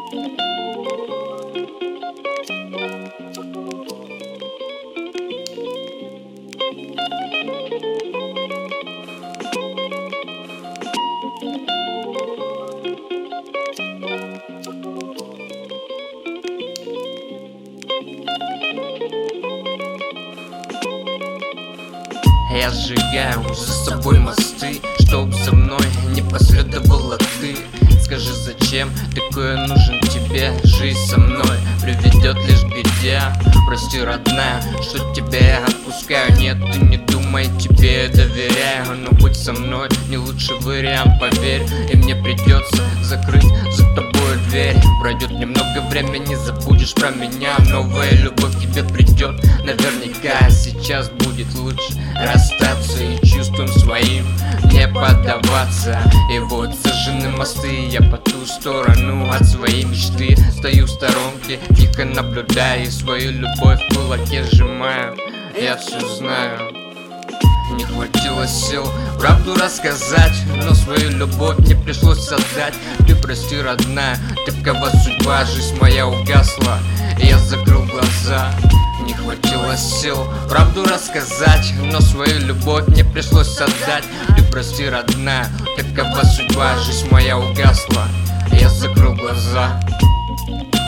Я сжигаю за собой мосты, чтоб за мной не последовала ты. Скажи, зачем такое нужен тебе? Жизнь со мной приведет лишь к беде. Прости, родная, что тебя я отпускаю. Нет, ты не думай, тебе я доверяю. Но будь со мной, не лучший вариант, поверь. И мне придется закрыть за тобой дверь. Пройдет немного времени, забудешь про меня. Новая любовь к тебе придет наверняка. Сейчас будет лучше расстаться и чувствам своим не поддаваться. И вот сожжены мосты, я по ту сторону от своей мечты. Стою в сторонке, тихо наблюдаю и свою любовь в кулаке сжимаю. Я все знаю. Не хватило сил правду рассказать, но свою любовь мне пришлось отдать. Ты прости, родная, такова судьба, жизнь моя угасла, и я закрыл глаза. Не хватило сил правду рассказать, но свою любовь мне пришлось отдать. Ты прости, родная, такова судьба, жизнь моя угасла, и я закрыл глаза.